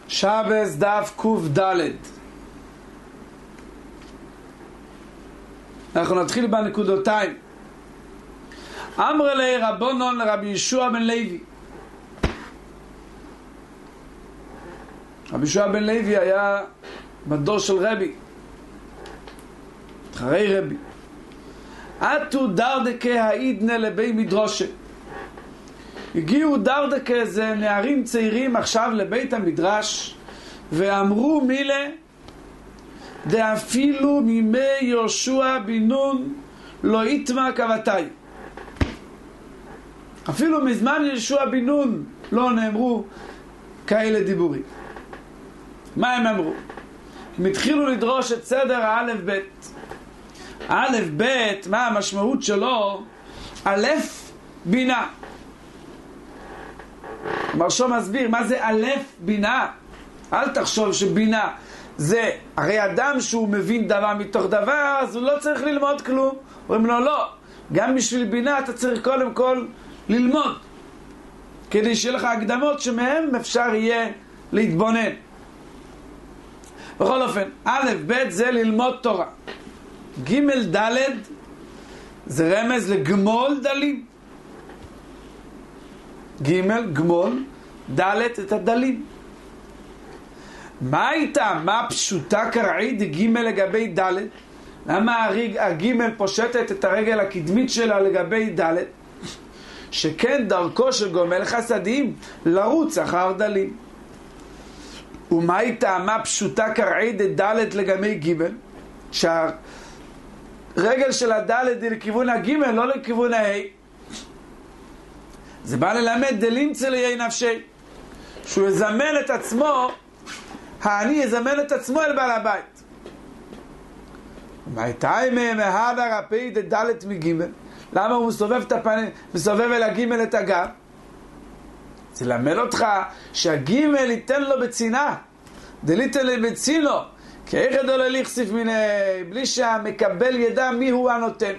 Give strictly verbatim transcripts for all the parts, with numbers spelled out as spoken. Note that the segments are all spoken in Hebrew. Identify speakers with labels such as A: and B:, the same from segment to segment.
A: שבס דף קוף דלת. אנחנו נתחיל בנקודותיים. אמר לי רבונון לרבי ישוע בן לוי. רבי ישוע בן לוי היה בדור של רבי, אחרי רבי. עתו דרדקה העידנה לבי מדרושה. הגיעו דרדקה, זה נערים צעירים עכשיו לבית המדרש, ואמרו מילה דאפילו מימי יהושע בן נון לא יתמה כבתי. אפילו מזמן יהושע בן נון לא נאמרו כאלה דיבורים. מה הם אמרו? הם התחילו לדרוש את סדר האלף בית. האלף בית, מה המשמעות שלו? אלף בינה. מרשו מסביר מה זה אלף בינה. אל תחשוב שבינה זה, הרי אדם שהוא מבין דבר מתוך דבר, אז הוא לא צריך ללמוד כלום. אומרים לו לא, גם בשביל בינה אתה צריך קודם כל ללמוד, כדי שיהיה לך הקדמות שמהם אפשר יהיה להתבונן. בכל אופן, א' ב' זה ללמוד תורה. ג' ד' זה רמז לגמול דלים. ג' גמול, ד' את הדלים. מה הייתה? מה פשוטה קרעית ג' לגבי ד'? למה הג' פושטת את הרגל הקדמית שלה לגבי ד'? שכן דרכו של גומל חסדים לרוץ אחר דלים. ומה הייתה? מה פשוטה קרעית ד' לגבי ג'? שהרגל של הד' היא לכיוון הג' לא לכיוון ה'. זה בא ללמד דלים צליי נפשי, שהוא יזמן את עצמו, האני יזמן את עצמו אל בעל הבית. מה הייתה מהדר הפי ד' מג'? למה הוא מסובב את הפנים, מסובב אל הג' את הגב? זה למד אותך שהג' ייתן לו בצינה, דליתן לו בצינו, כי איך ידעו לו להחשיף מיני, בלי שהמקבל ידע מי הוא הנותן.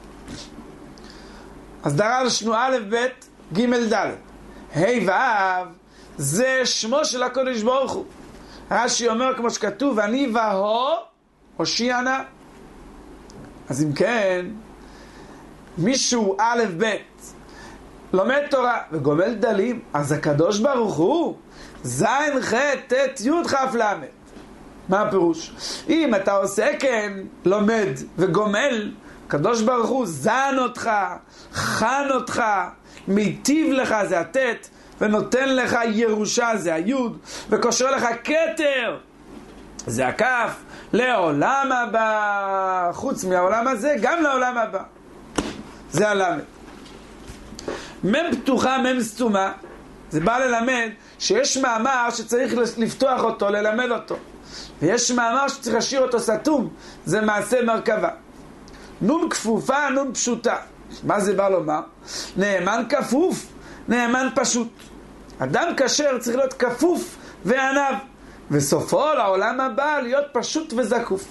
A: אז דרשנו א' ב' ג' ד'. ה' ו' זה שמו של הקודש ברוך הוא. רש"י אומר כמו שכתוב, אני והו הושיע נא. אז אם כן, מישהו א' ב' לומד תורה וגומל דלים, אז הקדוש ברוך הוא זין ח' ט' י' כ' ל'. מה הפירוש? אם אתה עושה כן, לומד וגומל, הקדוש ברוך הוא זן אותך, חן אותך, מיטיב לך, זה הט', ונותן לך ירושה, זה היוד, וקושר לך כתר, זה הכף, לעולם הבא, חוץ מהעולם הזה, גם לעולם הבא. זה הלמד. מם פתוחה, מם סתומה, זה בא ללמד שיש מאמר שצריך לפתוח אותו, ללמד אותו. ויש מאמר שצריך להשאיר אותו סתום, זה מעשה מרכבה. נון כפופה, נון פשוטה. מה זה בא לומר? נאמן כפוף, נאמן פשוט. אדם כשר צריך להיות כפוף וענב, וסופו לעולם הבא להיות פשוט וזקוף.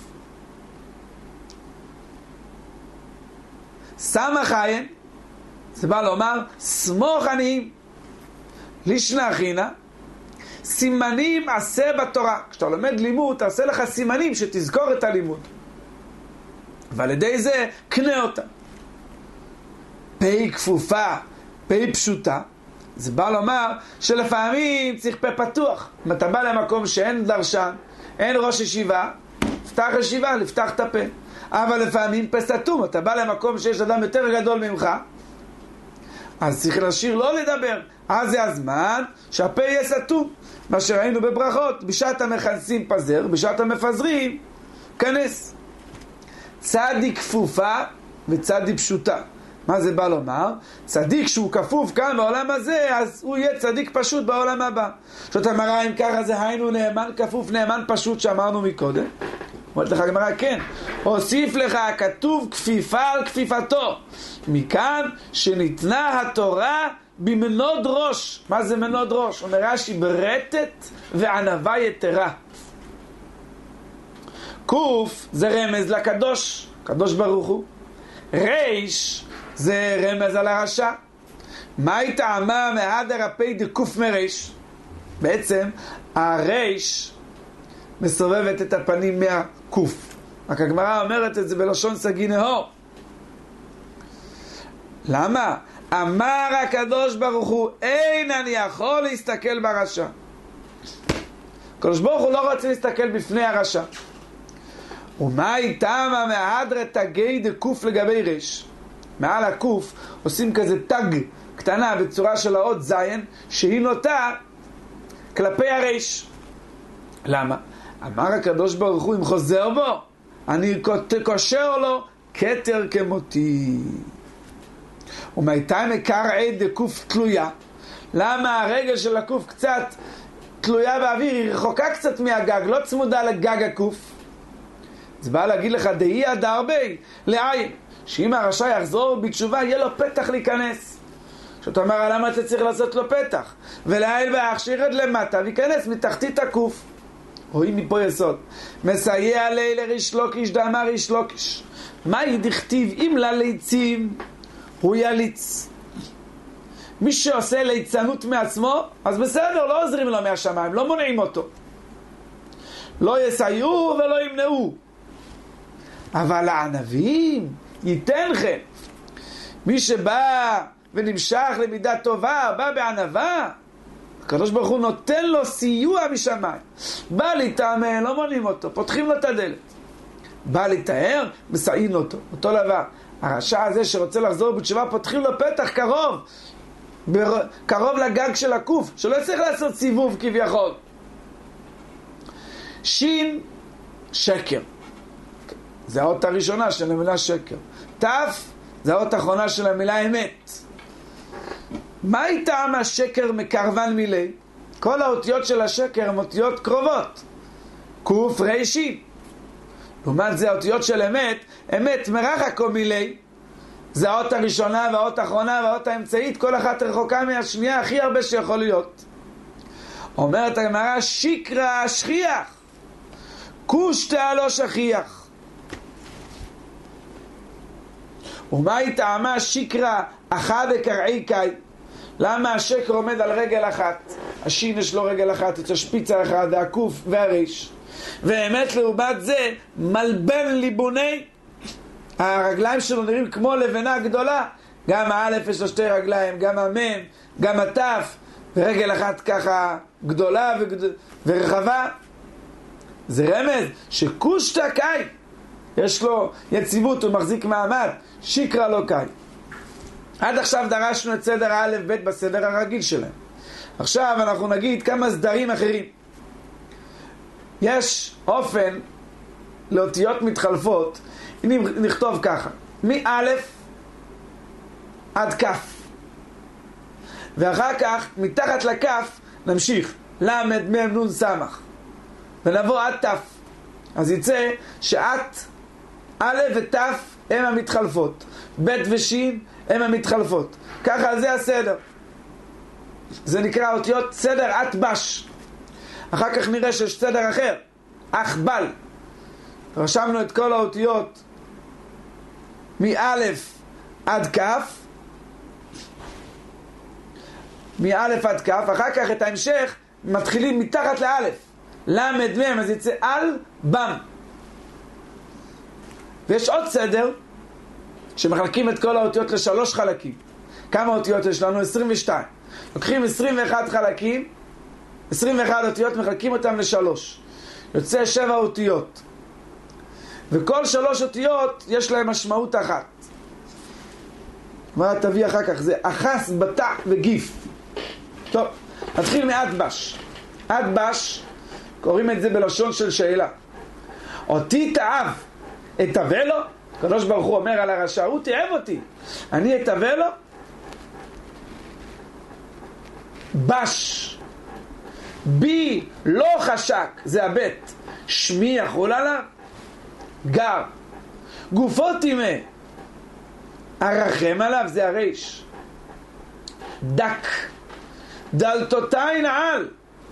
A: סמך עין, זה בא לומר סמוך עניים, לישנה חינה, סימנים עשה בתורה. כשאתה לומד לימוד תעשה לך סימנים שתזכור את הלימוד, ועל ידי זה קנה אותה. פי כפופה, פי פשוטה, זה בא לומר שלפעמים צריך פה פתוח. אם אתה בא למקום שאין דרשן, אין ראש ישיבה, פתח ישיבה, לפתח את הפה. אבל לפעמים פה סתום, אתה בא למקום שיש אדם יותר גדול ממך, אז צריך להשאיר לא לדבר. אז זה הזמן שהפה יהיה סתום. מה שראינו בברכות, בשעת המכנסים פזר, בשעת המפזרים כנס. צדיק כפופה וצדיק פשוטה. מה זה בא לומר? צדיק שהוא כפוף כאן בעולם הזה, אז הוא יהיה צדיק פשוט בעולם הבא. זאת אמרה, אם ככה זה היינו נאמן כפוף, נאמן פשוט שאמרנו מקודם. אומרת לך גמרא, כן, הוסיף לך כתוב כפיפה על כפיפתו, מכאן שניתנה התורה במנוד ראש. מה זה מנוד ראש? אומר רש"י, ברטט וענווה יתרה. קוף זה רמז לקדוש, קדוש ברוך הוא. ריש זה רמז על הרשע. מה היא טעמה מהדר הפי דקוף מריש? בעצם הרייש מסובבת את הפנים מהקוף. רק הגמרא אומרת את זה בלשון סגי נהור. למה? אמר הקדוש ברוך הוא, אין אני יכול להסתכל ברשע. הקדוש ברוך הוא לא רוצה להסתכל בפני הרשע. ומה איתם המהדרת תגי דקוף לגבי רש? מעל הקוף עושים כזה תג קטנה בצורה של האות זין, שהיא נוטה כלפי הרש. למה? אמר הקדוש ברוך הוא, אם חוזר בו, אני קושר לו כתר כמותי. ומאיתם עיקר עד דקוף תלויה? למה הרגל של הקוף קצת תלויה באוויר, היא רחוקה קצת מהגג, לא צמודה לגג הקוף? זה בא להגיד לך, דהי הדרבי לעין, שאם הרשע יחזור בתשובה, יהיה לו פתח להיכנס. שאתה אומר, למה אתה צריך לעשות לו פתח? ולעיל באח שירד למטה וייכנס מתחתית הקוף. רואים מפה יסוד. מסייע לי לריש לוקיש דאמר ריש לוקיש. מה ידכתיב אם לליצים הוא יליץ? מי שעושה ליצנות מעצמו, אז בסדר, לא עוזרים לו מהשמיים, לא מונעים אותו. לא יסייעו ולא ימנעו. אבל הענבים ייתנכם. מי שבא ונמשך למידה טובה, בא בענבה, הקדוש ברוך הוא נותן לו סיוע משמיים. בא להתאמן, לא מונעים אותו, פותחים לו את הדלת. בא להתאר, מסעים אותו. אותו דבר. הרשע הזה שרוצה לחזור בתשובה, פותחים לו פתח קרוב, בר... קרוב לגג של הקוף, שלא צריך לעשות סיבוב כביכול. שין, שקר. זה האות הראשונה של המילה שקר. תף, זה האות האחרונה של המילה אמת. מה טעם השקר מקרבן מילי? כל האותיות של השקר הן אותיות קרובות. קוף רישי. לעומת זה האותיות של אמת, אמת מרחקו מילי. זה האות הראשונה והאות האחרונה והאות האמצעית, כל אחת רחוקה מהשנייה הכי הרבה שיכול להיות. אומרת הגמרא, שקרא שכיח, קושטה לא שכיח. ומהי טעמה שקרא אחת וקרעי קאי? למה השקר עומד על רגל אחת? השין יש לו רגל אחת, את השפיצה אחת, הקוף והריש. ואמת לעומת זה, מלבן ליבוני, הרגליים שלו נראים כמו לבנה גדולה. גם האלף יש לו שתי רגליים, גם המם, גם התף, ורגל אחת ככה גדולה וגד... ורחבה. זה רמז שקושטה קאי, יש לו יציבות, הוא מחזיק מעמד. שקרא לא קאי. עד עכשיו דרשנו את סדר א' ב' בסדר הרגיל שלהם. עכשיו אנחנו נגיד כמה סדרים אחרים. יש אופן לאותיות מתחלפות. הנה נכתוב ככה, מא' עד כ', ואחר כך מתחת לכף נמשיך למד מם נון סמך, ונבוא עד ת'. אז יצא שאת א' ות' הם המתחלפות, ב' ושין הם המתחלפות. ככה זה הסדר. זה נקרא אותיות סדר אטבש. אחר כך נראה שיש סדר אחר, אחבל. רשמנו את כל האותיות מאלף עד כף, מאלף עד כף. אחר כך את ההמשך מתחילים מתחת לאלף, למד מם, אז יצא על בם. ויש עוד סדר שמחלקים את כל האותיות לשלוש חלקים. כמה אותיות יש לנו? עשרים ושתיים. לוקחים עשרים ואחד חלקים, עשרים ואחד אותיות, מחלקים אותם לשלוש, יוצא שבע אותיות, וכל שלוש אותיות יש להם משמעות אחת. מה תביא אחר כך? זה אחס, בטע וגיף. טוב, נתחיל מאדבש. אדבש, קוראים את זה בלשון של שאלה. אותי תאהב, אתאווה לו? הקדוש ברוך הוא אומר על הרשע, הוא תאהב אותי, אני אתאווה לו? בש, בי לא חשק, זה הבית, שמי יכול עליו, גר, גופו תימה, הרחם עליו, זה הריש, דק, דלתותיי נעל,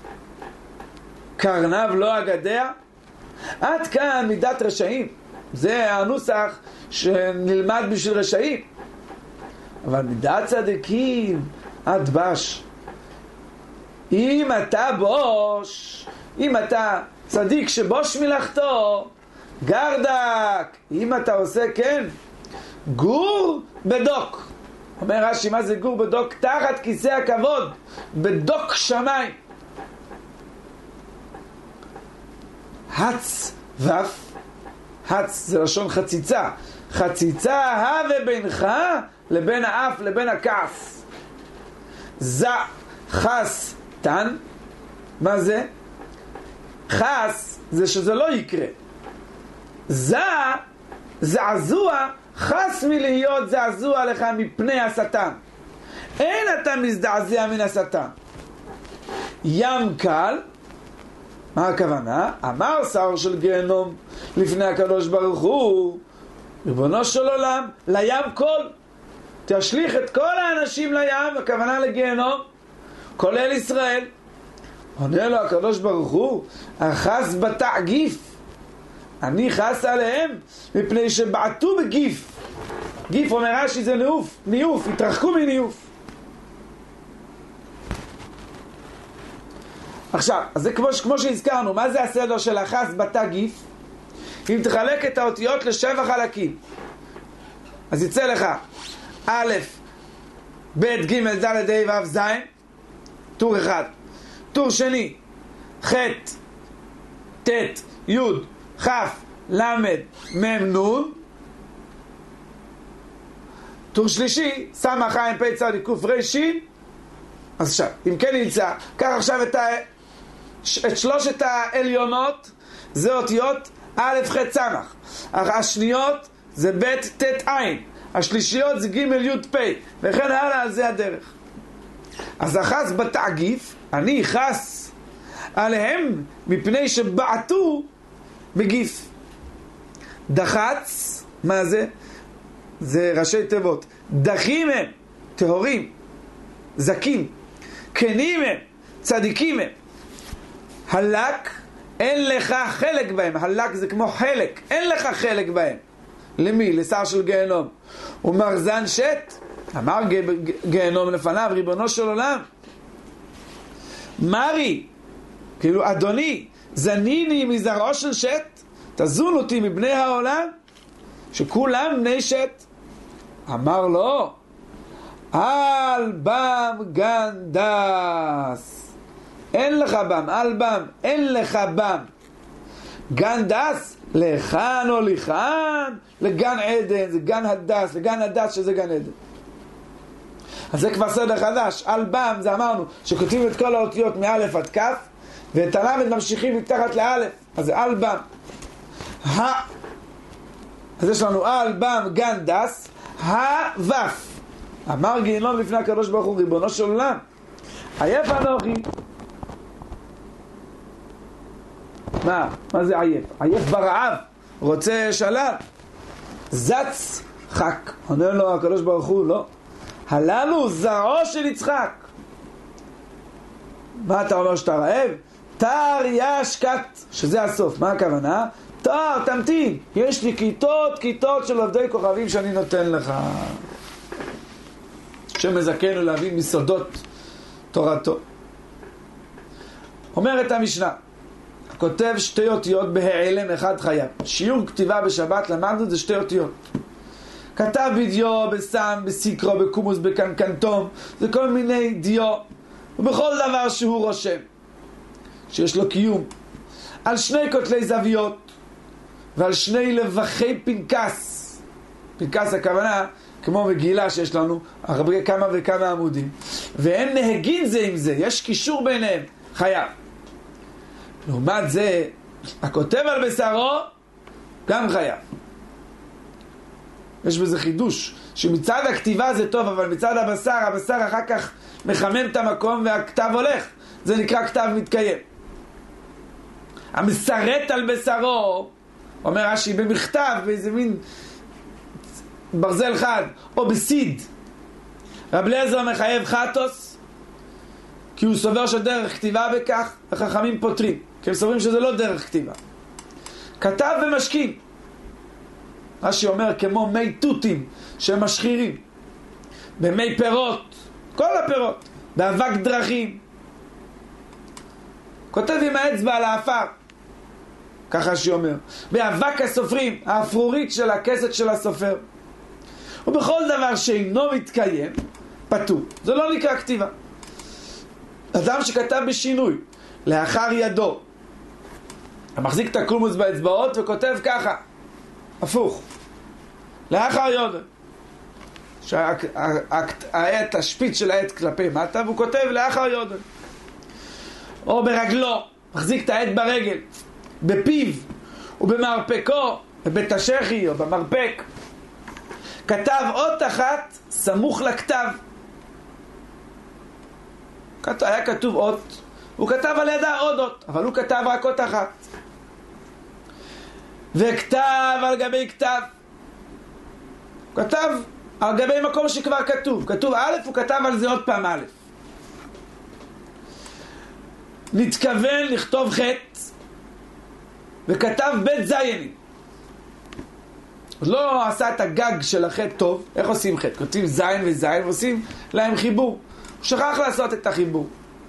A: קרנב לא אגדע. עד כאן מידת רשעים, זה הנוסח שנלמד בשביל רשעים. אבל מידת צדיקים, אדבש, אם אתה בוש, אם אתה צדיק שבוש מלאכתו, גרדק, אם אתה עושה כן, גור בדוק. אומר רש"י, מה זה גור בדוק? תחת כיסא הכבוד, בדוק שמיים. הצ וף, הצ זה לשון חציצה, חציצה הווה בינך לבין האף לבין הכעס. ז חס תן, מה זה? חס זה שזה לא יקרה. ז זעזוע, חס מלהיות זעזוע לך מפני השטן. אין אתה מזדעזע מן השטן. ים קל, מה הכוונה? אמר שר של גיהנום לפני הקדוש ברוך הוא, ריבונו של עולם, לים כל, תשליך את כל האנשים לים, הכוונה לגיהנום, כולל ישראל. עונה לו הקדוש ברוך הוא, אחז בתעגיף, אני חס עליהם מפני שבעטו בגיף. גיף אומר רש"י זה ניוף, ניוף, התרחקו מניוף. עכשיו, אז זה כמו, כמו שהזכרנו, מה זה הסדר של החס בתא גיף? אם תחלק את האותיות לשבע חלקים, אז יצא לך א', ב', ג', ד', ה', ו', ז', טור אחד. טור שני, ח', ט', י', כ', ל', מ', נ'. טור שלישי, ס', ע', פ', צ', ק', ר', ש'. אז עכשיו, אם כן נמצא, קח עכשיו את, ה... את שלושת העליונות, זה אותיות א', ח', צ'. השניות זה ב', ט', ע'. השלישיות זה ג', י', פ'. וכן הלאה, על זה הדרך. אז החס בתעגיף, אני חס עליהם מפני שבעטו בגיף. דחץ, מה זה? זה ראשי תיבות. דחים הם, טהורים, זקים. כנים הם, צדיקים הם. הלק, אין לך חלק בהם. הלק זה כמו חלק, אין לך חלק בהם. למי? לשר של גיהנום. ומרזן שת, אמר גיהנום לפניו, ריבונו של עולם, מרי, כאילו אדוני, זניני מזרעו של שת, תזון אותי מבני העולם, שכולם בני שת. אמר לו, אל בם גנדס, אין לך בם, אל בם, אין לך בם. גנדס, לכאן או לכאן, לגן עדן, זה גן הדס, לגן הדס שזה גן עדן. אז זה כבר סדר חדש. אל בם, זה אמרנו, שכותבים את כל האותיות מאלף עד כף, ואת הלמד ממשיכים מתחת לאלף, אז זה אל בם. ה... אז יש לנו אל בם גן דס, ה-וף. אמר גיהנום לפני הקדוש ברוך הוא, ריבונו של עולם, עייף אנוכי. מה? מה זה עייף? עייף ברעב, רוצה שלל. זץ חק. עונה לו הקדוש ברוך הוא, לא. הללו זרעו של יצחק. מה אתה אומר שאתה רעב? תר ישקת, שזה הסוף. מה הכוונה? תר, תמתין. יש לי כיתות, כיתות של עובדי כוכבים שאני נותן לך. שמזכנו להביא מסודות תורתו. אומרת המשנה, כותב שתי אותיות בהעלם אחד חייב. שיעור כתיבה בשבת למדנו זה שתי אותיות. כתב בדיו, בסם, בסיקרו, בקומוס, בקנקנטום, זה כל מיני דיו, ובכל דבר שהוא רושם, שיש לו קיום, על שני כותלי זוויות, ועל שני לבחי פנקס. פנקס הכוונה, כמו מגילה שיש לנו, הרבה כמה וכמה עמודים, והם נהגים זה עם זה, יש קישור ביניהם, חייב. לעומת זה, הכותב על בשרו, גם חייב. יש בזה חידוש, שמצד הכתיבה זה טוב, אבל מצד הבשר, הבשר אחר כך מחמם את המקום והכתב הולך. זה נקרא כתב מתקיים. המסרט על בשרו, אומר רש"י, במכתב, באיזה מין ברזל חד, או בסיד. רב אליעזר מחייב חטוס, כי הוא סובר שדרך כתיבה בכך, החכמים פותרים, כי הם סוברים שזה לא דרך כתיבה. כתב ומשקים. רש"י אומר כמו מי תותים שהם משחירים, במי פירות, כל הפירות, באבק דרכים, כותב עם האצבע על האפר, ככה שאומר, באבק הסופרים, האפרורית של הכסת של הסופר. ובכל דבר שאינו מתקיים, פטור. זה לא נקרא כתיבה. אדם שכתב בשינוי, לאחר ידו, המחזיק את הקולמוס באצבעות וכותב ככה, הפוך, לאחר ידו, שהעט, השפיץ של העט כלפי מטה, והוא כותב לאחר ידו. או ברגלו, מחזיק את העט ברגל, בפיו, ובמרפקו, בבית השחי או במרפק, כתב אות אחת סמוך לכתב. היה כתוב אות, הוא כתב על ידה עוד אות, אבל הוא כתב רק אות אחת. וכתב על גבי כתב, הוא כתב על גבי מקום שכבר כתוב, כתוב א', הוא כתב על זה עוד פעם א'. נתכוון לכתוב חטא וכתב בית זייני, לא עשה את הגג של החטא טוב. איך עושים חטא? כותבים זין וזין ועושים להם חיבור, הוא שכח לעשות את החיבור.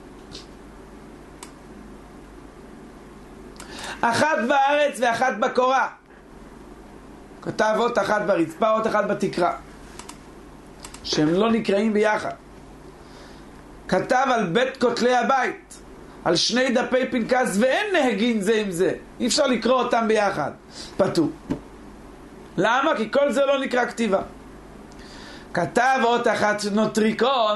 A: אחת בארץ ואחת בקורה, כתב אות אחת ברצפה, אות אחת בתקרה, שהם לא נקראים ביחד. כתב על בית כותלי הבית, על שני דפי פנקס, ואין נהגין זה עם זה, אי אפשר לקרוא אותם ביחד, פטור. למה? כי כל זה לא נקרא כתיבה. כתב אות אחת נוטריקון,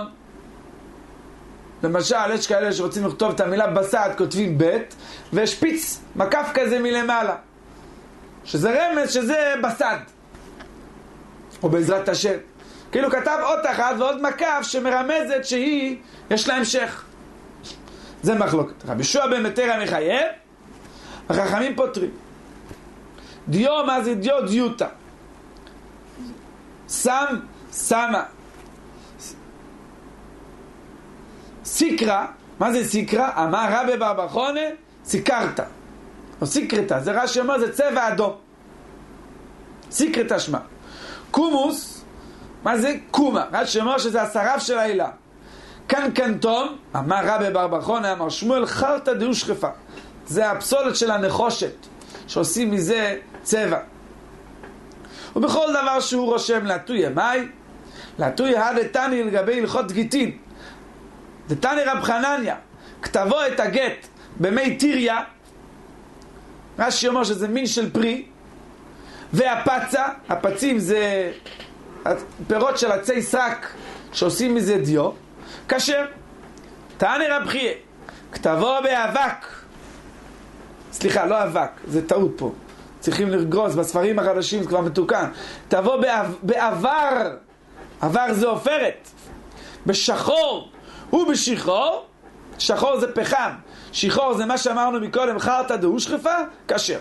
A: למשל יש כאלה שרוצים לכתוב את המילה בסד, כותבים בית ושפיץ מקף כזה מלמעלה, שזה רמז שזה בסד, או בעזרת השם, כאילו כתב אות אחת ועוד מקף שמרמזת שהיא יש לה המשך. זה מחלוקת. רבי יהושע בן מתרא מחייב, החכמים פותרים. דיו, מה זה דיו? דיוטה. שם, שמה. סיקרה, מה זה סיקרה? אמר רבי בר בר חונה, סיקרתה או סיקרתה, זה רש"י אומר, זה צבע אדום, סיקרתה שמה. קומוס, מה זה? קומה, רש"י אומר שזה השרף של העילה. כאן קנטום, אמר רבי בר בר חונה, אמר שמואל, חרטה דאושכפה, זה הפסולת של הנחושת שעושים מזה צבע. ובכל דבר שהוא רושם להטוי המי, להטוי הדתני לגבי הלכות גיטין, דתני רב חנניה, כתבו את הגט במי טיריה, רש"י אומר שזה מין של פרי, והפצה, הפצים זה פירות של עצי סרק שעושים מזה דיו, כשר. תעני רב חייה, כתבו באבק, סליחה, לא אבק, זה טעות פה, צריכים לגרוס, בספרים החדשים זה כבר מתוקן, תבוא בעבר, עבר זה עופרת, בשחור ובשחור, שחור זה פחם, שחור זה מה שאמרנו מקודם, חרטה דאושכפה, כשר.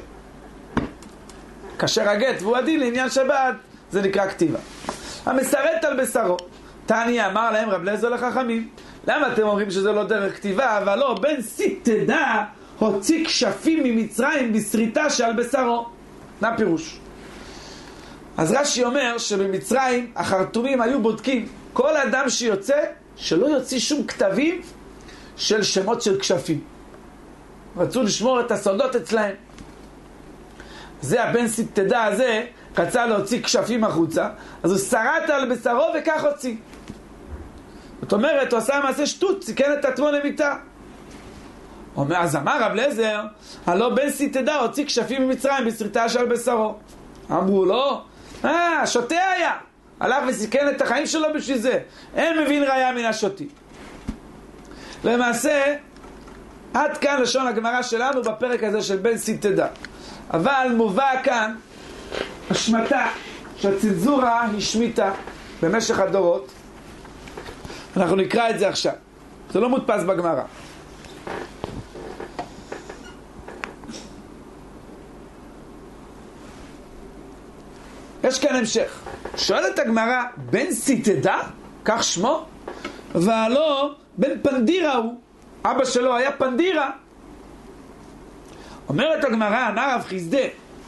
A: כשר הגט והוא הדין לעניין שבת, זה נקרא כתיבה. המסרט על בשרו, תעני אמר להם רב אליעזר לחכמים, למה אתם אומרים שזה לא דרך כתיבה? אבל לא, בן סיתדה הוציא כשפים ממצרים בסריטה שעל בשרו. מה פירוש? אז רש"י אומר שבמצרים החרטומים היו בודקים כל אדם שיוצא, שלא יוציא שום כתבים של שמות של כשפים. רצו לשמור את הסודות אצלהם. זה הבן סיתדה הזה רצה להוציא כשפים החוצה, אז הוא שרט על בשרו וכך הוציא. זאת אומרת, הוא עשה מעשה שטות, סיכן את עצמו למיטה. אומר, אז אמר רב אליעזר, הלא בן סיתדה הוציא כשפים ממצרים בסריטה שעל בשרו. אמרו לו, אה, שוטה היה, הלך וסיכן את החיים שלו בשביל זה, אין מבין ראיה מן השוטי. למעשה, עד כאן לשון הגמרא שלנו בפרק הזה של בן סיתדה. אבל מובא כאן השמטה שהצנזורה השמיטה במשך הדורות. אנחנו נקרא את זה עכשיו, זה לא מודפס בגמרא. יש כאן המשך. שואלת הגמרא, בן סיתדה, כך שמו, והלא בן פנדירה הוא, אבא שלו היה פנדירה. אומרת הגמרא, אמר רב חיסדא,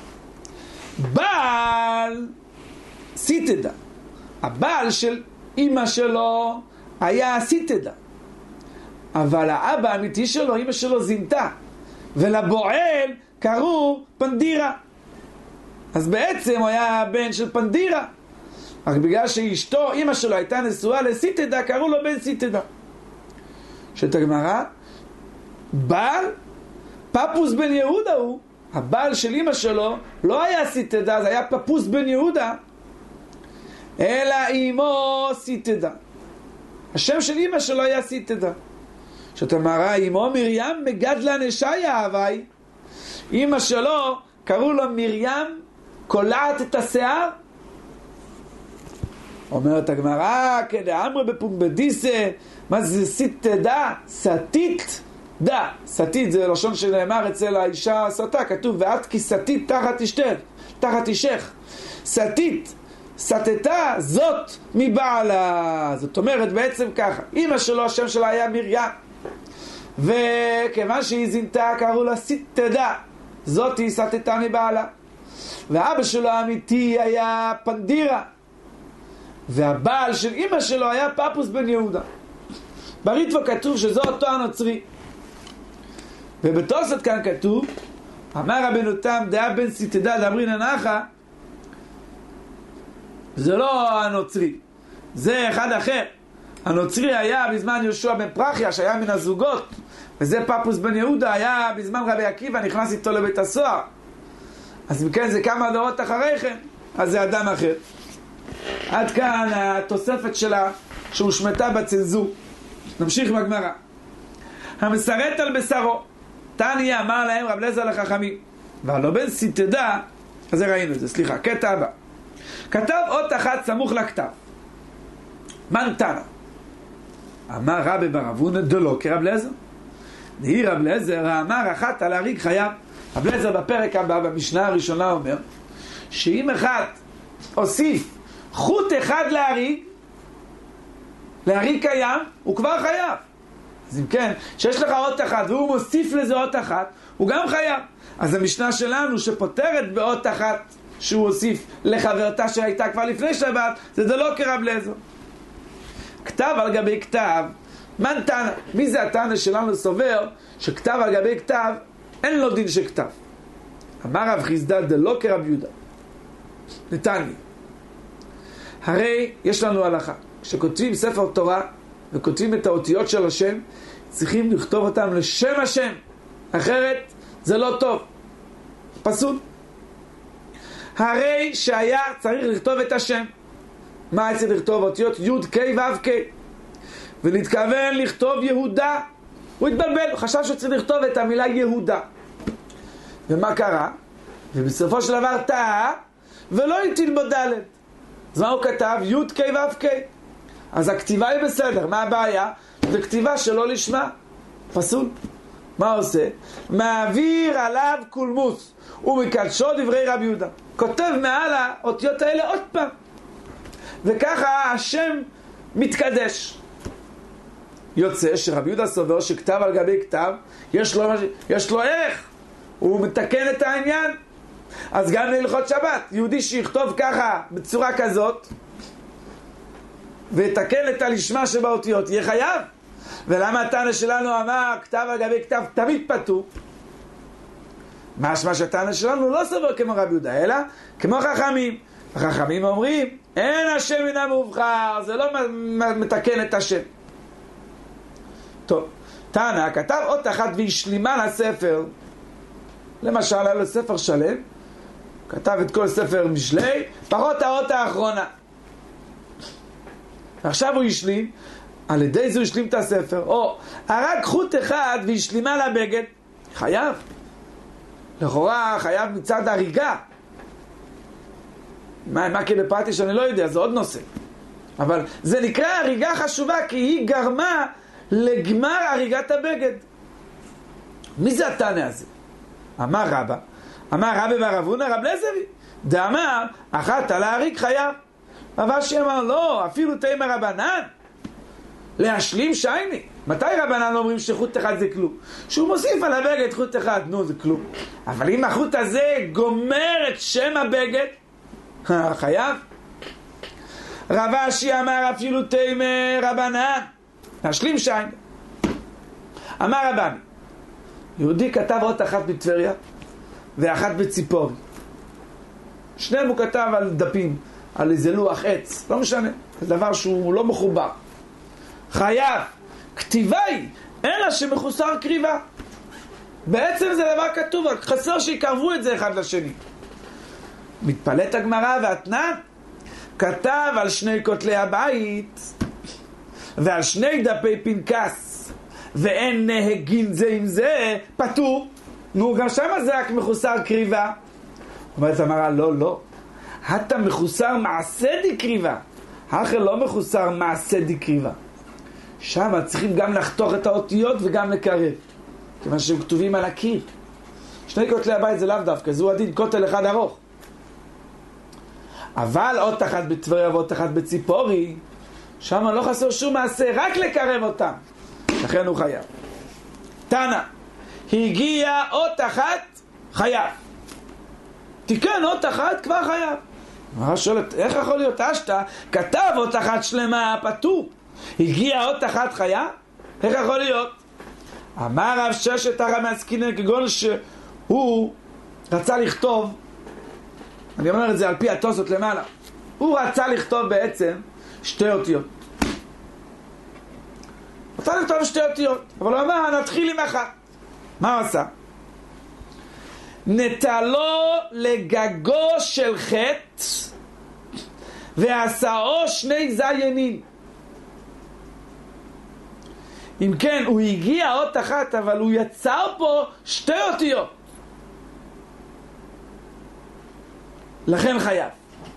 A: בעל סיתדה, הבעל של אמא שלו היה סיתדה, אבל האבא האמיתי שלו, אמא שלו זינתה, ולבועל קראו פנדירה. אז בעצם הוא היה בן של פנדירה, רק בגלל שאשתו, אמא שלו הייתה נשואה לסיטדה, קראו לו בן סיטדה. שאת הגמרא, בעל פפוס בן יהודה הוא, הבעל של אמא שלו לא היה סיטדה, זה היה פפוס בן יהודה, אלא אמו סיטדה. השם של אמא שלו היה סיטדה. שאת הגמרא, אמו מרים מגדלה נשיה אהבי, אמא שלו קראו לו מרים קולעת את השיער. אומרת הגמרא, כדאמרי בפומבדיסה, מה זה סיטדה? סטית דה. סטית זה לשון שנאמר אצל האישה סטה, כתוב ואת כי סטית תחת אשתך, תחת אישך. סטית, סטתה זאת מבעלה. זאת אומרת בעצם ככה, אמא שלו השם שלה היה מרים, וכיוון שהיא זינתה קראו לה סיטדה, זאת היא סטתה מבעלה. ואבא שלו האמיתי היה פנדירה, והבעל של אמא שלו היה פפוס בן יהודה. בריטווה כתוב שזו אותו הנוצרי, ובתוספות כאן כתוב, אמר רבנו תם דעה בן סיטדה דאמרינן נחה, זה לא הנוצרי, זה אחד אחר. הנוצרי היה בזמן יהושע בן פרחיה שהיה מן הזוגות, וזה פפוס בן יהודה היה בזמן רבי עקיבא, נכנס איתו לבית הסוהר. אז מכן זה כמה דורות אחרי כן, אז זה אדם אחר. עד כאן התוספת שלה שהושמטה בצנזור. נמשיך בגמרא. המסרט על בשרו, תניא אמר להם רב אליעזר לחכמים, והלא בן סיטדה, אז זה ראינו את זה, סליחה, קטע הבא. כתב אות אחת סמוך לכתב, מן תנא? אמר רבי בר אבונה דלא כרב אליעזר. דהי רב אליעזר אמר אחת על הריג חייב. רב אליעזר בפרק הבא במשנה הראשונה אומר שאם אחד הוסיף חוט אחד להריג, להריג קיים, הוא כבר חייב. אז אם כן, שיש לך אות אחת והוא מוסיף לזה אות אחת, הוא גם חייב. אז המשנה שלנו שפותרת באות אחת שהוא הוסיף לחברתה שהייתה כבר לפני שבת, זה דלא כרב אליעזר. כתב על גבי כתב, מן תנא? מי זה התנא שלנו סובר שכתב על גבי כתב אין לו דין שכתב? אמר רב חיסדא דלא כרב יהודה. נתניה, הרי יש לנו הלכה, כשכותבים ספר תורה וכותבים את האותיות של השם, צריכים לכתוב אותם לשם השם, אחרת זה לא טוב, פסול. הרי שהיה צריך לכתוב את השם, מה צריך לכתוב? אותיות י' ק' ו' ק', ולהתכוון לכתוב יהודה. הוא התבלבל, הוא חשב שצריך לכתוב את המילה יהודה. ומה קרה? ובסופו של דבר טעה ולא הטיל בו ד'. אז מה הוא כתב? י' ק' ו' ק'. אז הכתיבה היא בסדר, מה הבעיה? זה כתיבה שלא לשמה, פסול. מה עושה? מעביר עליו קולמוס ומקדשו דברי רבי יהודה, כותב מעל האותיות האלה עוד פעם, וככה השם מתקדש. יוצא שרבי יהודה סובר שכתב על גבי כתב יש לו, יש לו ערך, הוא מתקן את העניין. אז גם להלכות שבת, יהודי שיכתוב ככה בצורה כזאת ויתקן את הלשמה שבאותיות יהיה חייב. ולמה התנא שלנו אמר כתב על גבי כתב תמיד פטור? משמע שהתנא שלנו לא סובר כמו רבי יהודה, אלא כמו חכמים. החכמים אומרים אין השם אינה מובחר, זה לא מתקן את השם. טוב, תנא כתב אות אחת והשלימה לספר. למשל היה לו ספר שלם, כתב את כל ספר משלי פחות האות האחרונה, עכשיו הוא השלים, על ידי זה הוא השלים את הספר. או הרג חוט אחד והשלימה לבגד, חייב, לכאורה חייב מצד הריגה. מה, מה כבפרטי שאני לא יודע, זה עוד נושא, אבל זה נקרא הריגה חשובה כי היא גרמה לגמר הריגת הבגד. מי זה התנא הזה? אמר רבא, אמר רבי בר אבונה רב אליעזר דאמר אחת על ההריג חייב. אבל שאמר לא, אפילו תימא רבנן להשלים שייני. מתי רבנן אומרים שחוט אחד זה כלום? שהוא מוסיף על הבגד חוט אחד, נו זה כלום. אבל אם החוט הזה גומר את שם הבגד, חייב. רב אשי אמר אפילו תימא רבנן להשלים שייני. אמר רבני, יהודי כתב אות אחת בטבריה ואחת בציפורי. שניהם הוא כתב על דפים, על איזה לוח עץ, לא משנה, זה דבר שהוא לא מחובר. חייב, כתיבה היא, אלא שמחוסר קריבה. בעצם זה דבר כתוב, רק חסר שיקרבו את זה אחד לשני. מתפלאת הגמרא והתנא, כתב על שני כותלי הבית ועל שני דפי פנקס ואין נהגין זה עם זה, פטור. נו, גם שם זה רק מחוסר קריבה. אומרת הגמרא, לא, לא. אתה מחוסר מעשה די קריבה. האחר לא מחוסר מעשה די קריבה. שם צריכים גם לחתוך את האותיות וגם לקרב. כיוון שהם כתובים על הקיר. שני כותלי הבית זה לאו דווקא, זהו הדין, כותל אחד ארוך. אבל אות אחת בטבריה ואות אחת בציפורי, שם לא חסר שום מעשה, רק לקרב אותם. לכן הוא חייב. תנא, הגיע אות אחת, חייב. תיקן אות אחת, כבר חייב. מה שואלת, איך יכול להיות אשתה? כתב אות אחת שלמה, פטור. הגיע אות אחת חייב? איך יכול להיות? אמר רב ששת הרמי עסקינן, כגון שהוא רצה לכתוב, אני אומר את זה על פי התוספות למעלה, הוא רצה לכתוב בעצם שתי אותיות. רצה לכתוב שתי אותיות, אבל הוא אמר, נתחיל עם אחת. מה הוא עשה? נטלו לגגו של חטא ועשאו שני זיינים. אם כן, הוא הגיע אות אחת, אבל הוא יצר פה שתי אותיות. לכן חייב.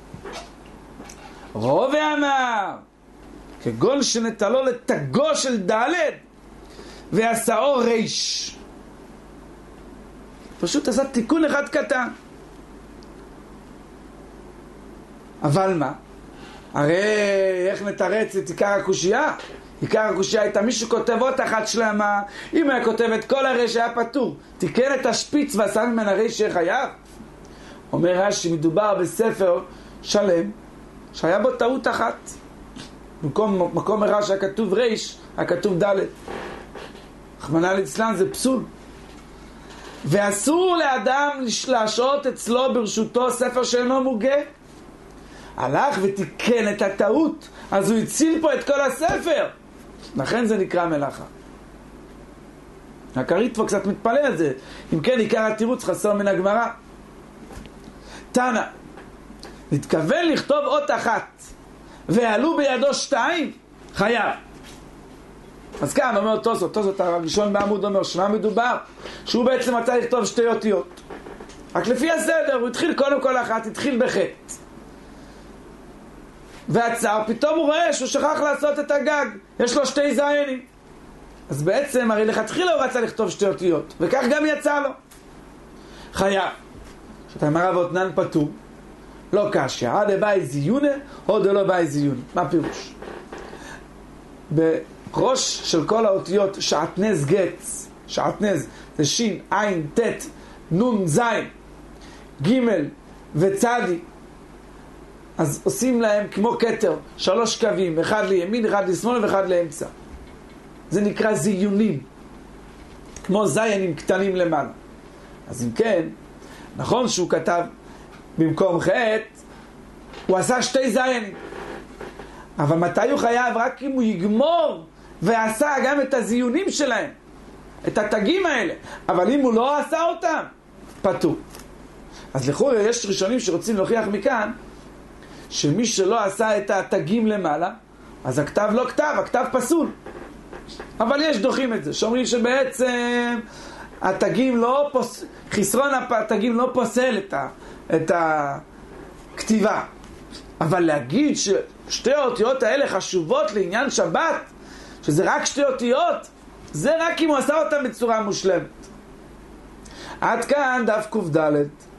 A: רובה אמר, כגון שנטלו לתגו של ד' ועשאו ריש. פשוט עשה תיקון אחד קטן. אבל מה? הרי איך נתרץ את עיקר הקושייה? עיקר הקושייה הייתה מישהו כותב אות אחת שלמה, אם היה כותב את כל הרי שהיה פטור, תיקן את השפיץ ועשה ממנה רי שחייב. אומר רש"י, מדובר בספר שלם שהיה בו טעות אחת. במקום מקום הרע שהיה כתוב ריש, היה כתוב ד'. רחמנא ליצלן, זה פסול. ואסור לאדם להשעות אצלו ברשותו ספר שאינו מוגה. הלך ותיקן את הטעות, אז הוא הציל פה את כל הספר. לכן זה נקרא מלאכה. הכרית פה קצת מתפלא על זה. אם כן, עיקר התירוץ חסר מן הגמרא. תנא, נתכוון לכתוב אות אחת ועלו בידו שתיים, חייב. אז כאן אומר תוספות, תוספות הראשון בעמוד אומר שמה מדובר? שהוא בעצם רצה לכתוב שתי אותיות. רק לפי הסדר, הוא התחיל קודם כל אחת, התחיל בחטא. ועצר, פתאום הוא רואה שהוא שכח לעשות את הגג, יש לו שתי זיינים. אז בעצם הרי לכתחילה הוא רצה לכתוב שתי אותיות, וכך גם יצא לו. חייב. שאתה אמר רב אתנן פטור, לא קשיא, עד הבאי זיונה, עוד לא באי זיונה. מה פירוש? בראש של כל האותיות שעטנז גץ, שעטנז זה שין, עין, תת, נון, זין, גימל וצדי, אז עושים להם כמו כתר, שלוש קווים, אחד לימין, אחד לשמאל ואחד לאמצע. זה נקרא זיונים, כמו זיינים קטנים למעלה. אז אם כן, נכון שהוא כתב במקום חטא, הוא עשה שתי זיינים. אבל מתי הוא חייב? רק אם הוא יגמור ועשה גם את הזיונים שלהם, את התגים האלה. אבל אם הוא לא עשה אותם, פטור. אז לכאורה יש ראשונים שרוצים להוכיח מכאן, שמי שלא עשה את התגים למעלה, אז הכתב לא כתב, הכתב פסול. אבל יש דוחים את זה, שאומרים שבעצם התגים לא פוס... חסרון התגים לא פוסל את, ה... את הכתיבה. אבל להגיד ששתי האותיות האלה חשובות לעניין שבת, שזה רק שתי אותיות, זה רק אם הוא עשה אותם בצורה מושלמת. עד כאן דף קוף ד'.